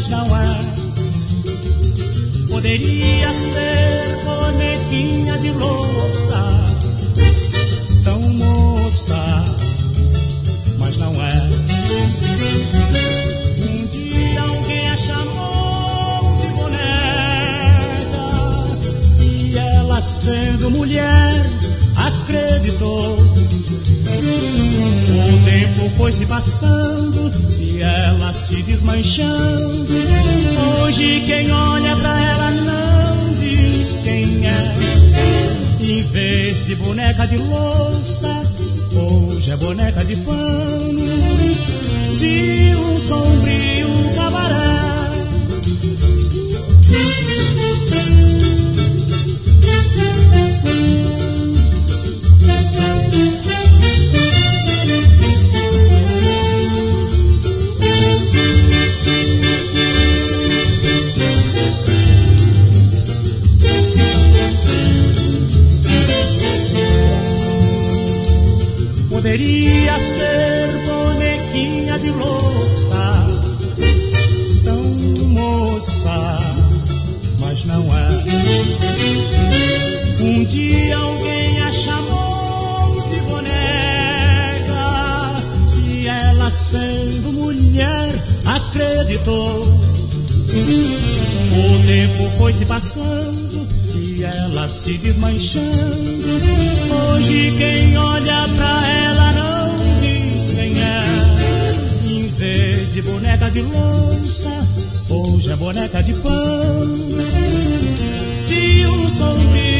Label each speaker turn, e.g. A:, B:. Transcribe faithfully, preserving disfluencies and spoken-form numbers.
A: mas não é. Poderia ser bonequinha de louça, tão moça, mas não é. Um dia alguém a chamou de boneca e ela, sendo mulher, acreditou. O tempo foi se passando e ela se desmanchando. Hoje quem olha pra ela não diz quem é. Em vez de boneca de louça, hoje é boneca de pano de um sombrio cabaré. Poderia ser bonequinha de louça, tão moça, mas não é. Um dia alguém a chamou de boneca e ela, sendo mulher, acreditou. O tempo foi se passando e ela se desmanchando. Hoje quem olha pra ela não diz quem é. Em vez de boneca de louça, hoje é boneca de pano de um sombrio